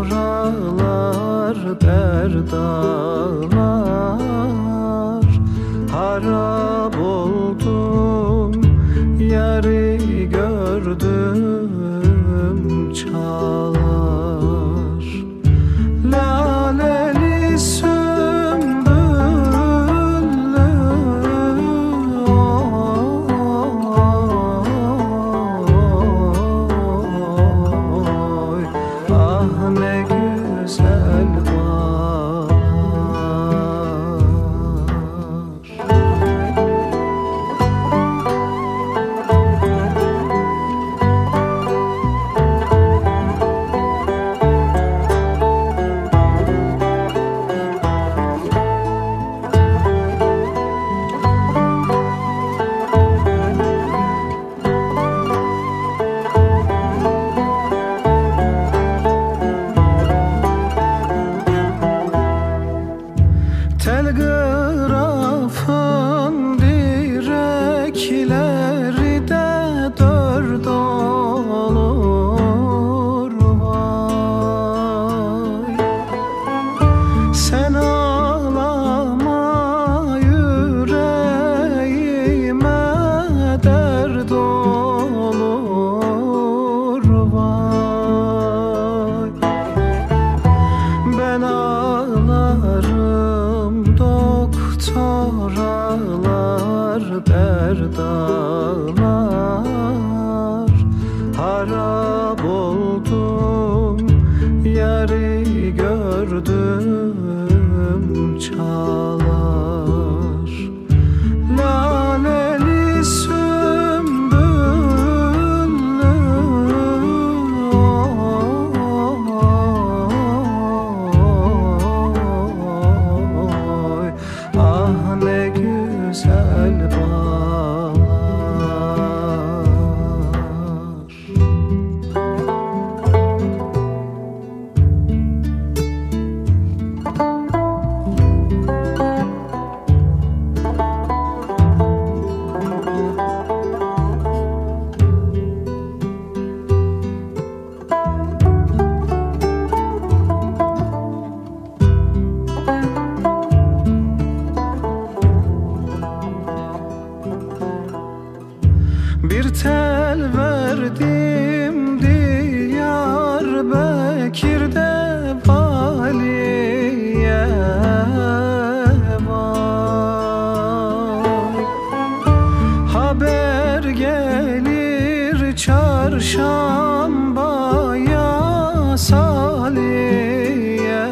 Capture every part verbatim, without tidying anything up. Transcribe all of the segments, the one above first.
ağlar dert ağlar. Harap oldum yari gördüm çalar. Laleli sümbüllü oy, ah ne güzel bağlar. Telgrafın direkleri de dört olur vay. Sen ağlama yüreğime dert olur vay. Ben ağlarım doktor ağlar dert ağlar. Harap oldum yari gördüm çalar. Laleli sümbüllü oy, ah ne güzel bağlar. Bir tel verdim Diyarbakır'da valiye vay. Haber gelir çarşambaya Saliye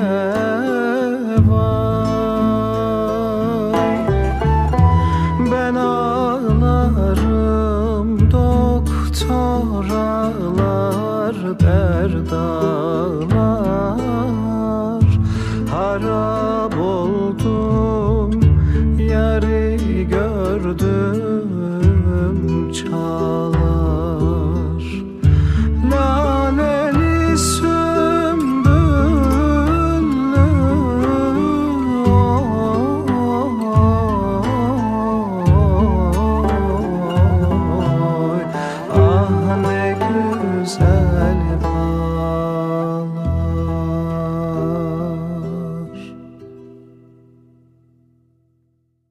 vay. Ben ağlarım doktor ağlar dert ağlar.